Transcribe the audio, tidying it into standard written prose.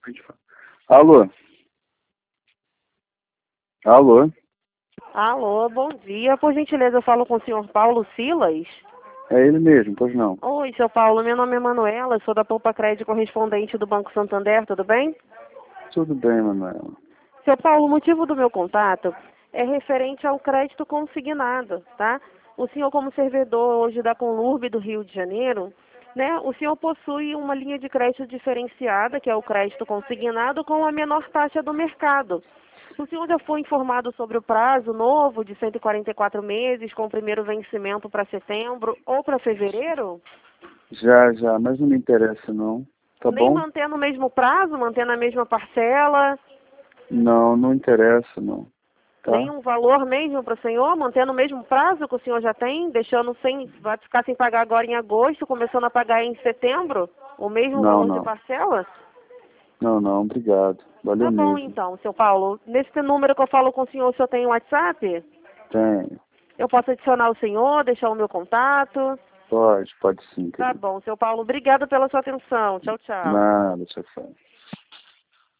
Alô? Alô? Alô, bom dia. Por gentileza, eu falo com o senhor Paulo Silas. É ele mesmo, pois não? Oi, seu Paulo. Meu nome é Manuela, sou da Poupa Crédito correspondente do Banco Santander, tudo bem? Tudo bem, Manuela. Seu Paulo, o motivo do meu contato é referente ao crédito consignado, tá? O senhor, como servidor hoje da Conlurb do Rio de Janeiro, né, o senhor possui uma linha de crédito diferenciada, que é o crédito consignado, com a menor taxa do mercado. O senhor já foi informado sobre o prazo novo de 144 meses, com o primeiro vencimento para setembro ou para fevereiro? Já, mas não me interessa não. Tá Nem bom? mantendo o mesmo prazo, mantendo a mesma parcela? Não interessa não. Tá? Nenhum valor mesmo para o senhor, mantendo o mesmo prazo que o senhor já tem, deixando sem, vai ficar sem pagar agora em agosto, começando a pagar em setembro, o mesmo Não, valor de não. parcela? Não, obrigado. Valeu Tá bom mesmo. então, seu Paulo. Nesse número que eu falo com o senhor tem WhatsApp? Tenho. Eu posso adicionar o senhor, deixar o meu contato? Pode sim, Tá querido. bom, seu Paulo. Obrigada pela sua atenção. Tchau, tchau. Nada, tchau.